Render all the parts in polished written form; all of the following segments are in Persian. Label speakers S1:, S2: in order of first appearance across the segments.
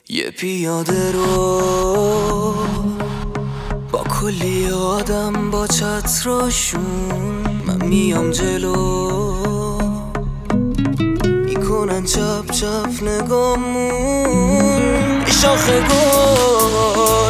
S1: یه پیاده رو با کلی آدم با چتراشون، من میام جلو میکنن چپ چپ نگامون. یه شاخه گل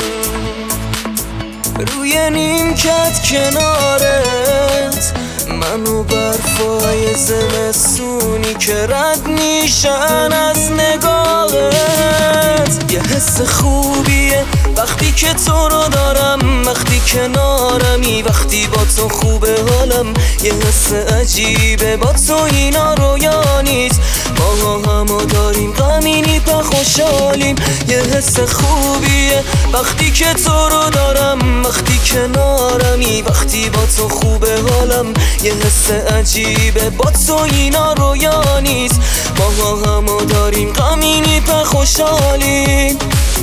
S1: روی نیمکت کنارت، منو برفای زمستونی که رد میشن از نگاهت. یه حس خوبیه وقتی که تو رو دارم، وقتی کنارمی، وقتی با تو خوبه حالم. یه حس عجیبه با تو اینا رویا نیست، ما همو داریم غمینی پا خوشحالیم. یه حس خوبیه وقتی که تو رو دارم، وقتی کنارمی، وقتی با تو خوبه حالم. یه حس عجیبه با تو اینا رویا نیست، ما همو داریم غمینی پا خوشحالیم.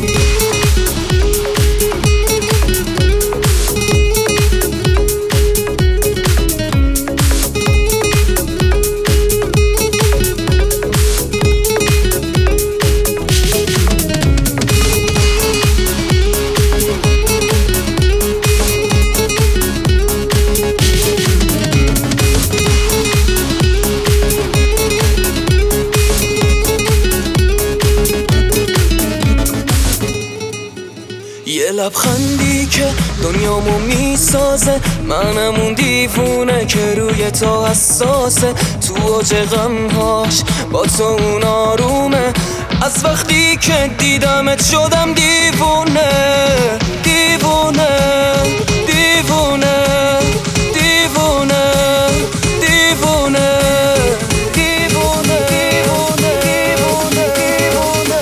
S1: یه لبخندی که دنیامو میسازه، منم اون دیوونه که روی تو حساسه. تو اوج غمهاش با تو اون آرومه، از وقتی که دیدمت شدم دیوونه دیوونه دیوونه دیوونه دیوونه دیوونه دیوونه دیوونه.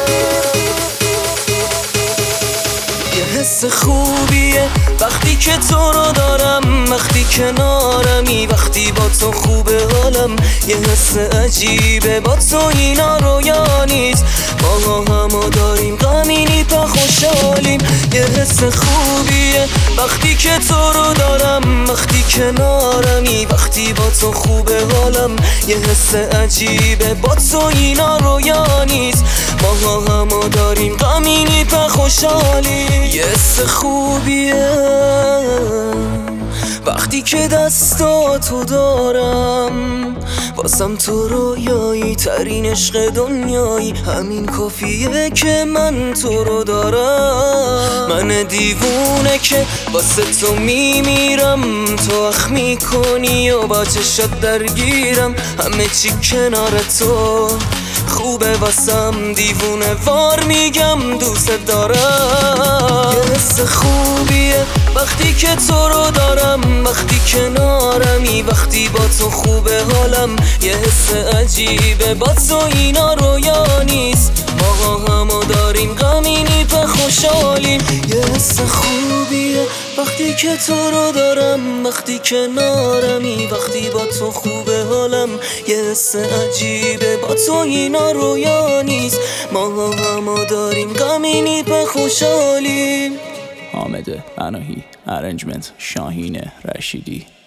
S1: یه حس خوبیه وقتی که تو رو دارم، وقتی کنارمی، وقتی با تو خوبه حالم. یه حس عجیبه با تو اینا رویا نیست، ما همو داریم غمینی پا خوشحالیم. یه حس خوبیه وقتی که تو رو دارم، وقتی کنارمی، وقتی با تو خوبه حالم. یه حس عجیبه با تو اینا رویا نیست، ما همو داریم غمینی پا خوشحالیم. یه حس خوبیه وقتی که دستاتو دارم، واسم تو رویایی ترین عشق دنیایی. همین کافیه که من تو رو دارم، من دیوونه که واسه تو میمیرم. تو اخ میکنی و با چشات درگیرم، همه چی کنار تو خوبه واسم. دیوونه وار میگم دوست دارم. یه حس خوبیه وقتی که تو رو دارم، وقتی کنارمی، وقتی با تو خوبه حالم. یه حس عجیبه با تو اینا رویا نیست، ما همو داریم غمینی پا خوشحالیم. یه حس خوبیه وقتی که تو رو دارم، وقتی کنارمی، وقتی با تو خوبه حالم. یه حس عجیبه با تو اینا رویا نیست، ما همو داریم غمینی پا خوشحالیم.
S2: حامد پناهی، ارنجمنت شاهین رشیدی.